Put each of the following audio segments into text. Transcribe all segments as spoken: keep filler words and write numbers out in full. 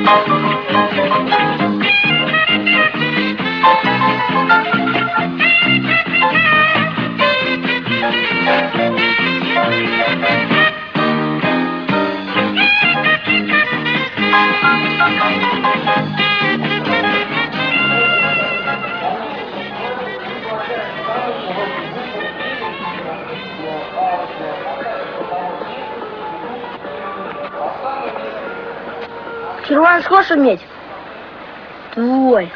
Червонец хочешь иметь? Твой.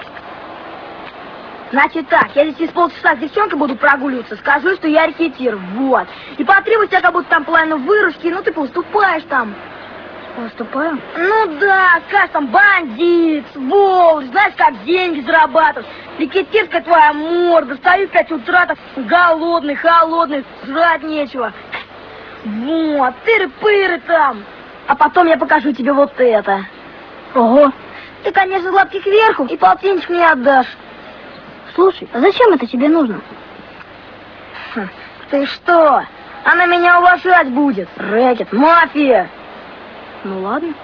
Значит так, я здесь через полчаса с девчонкой буду прогуливаться, скажу, что я рекетир, вот. И потребую тебя, как будто там половину выручки, ну ты поступаешь там. Поступаю? Ну да, скажешь там бандит, сволочь, знаешь, как деньги зарабатывать. Рекетирская твоя морда, стою в пять утра, так голодный, холодный, жрать нечего. Вот, тыры-пыры там. А потом я покажу тебе вот это. Ого. Ты, конечно, лапки кверху и полтинничек мне отдашь. Слушай, а зачем это тебе нужно? Хм, ты что? Она меня уважать будет. Рэкет, мафия. Ну ладно.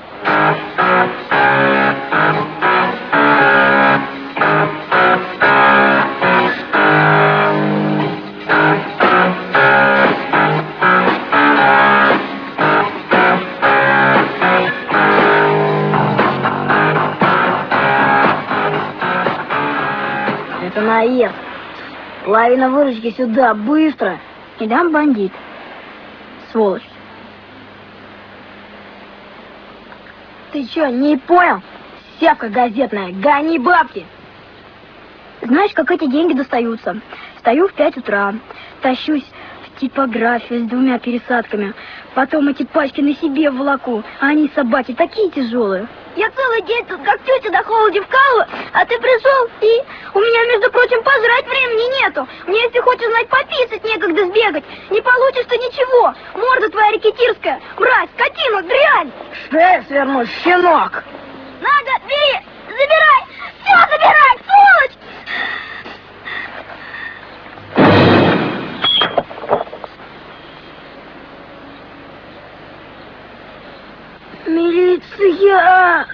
Это наезд. Половина выручки сюда, быстро. И дам бандит. Сволочь. Ты чё, не понял? Сявка газетная, гони бабки. Знаешь, как эти деньги достаются? Встаю в пять утра, тащусь в типографию с двумя пересадками. Потом эти пачки на себе волоку, а они, собаки, такие тяжелые. Я целый день тут как тетя до холоди вкалываю, а ты пришел и... У меня, между прочим, пожрать времени нету. Мне, если хочешь знать, пописать некогда сбегать. Не получишь ты ничего. Морда твоя рекетирская. Мразь, скотина, дрянь. Шею сверну, щенок. Надо, бери, забирай. Все забирай, сволочь. Милиция!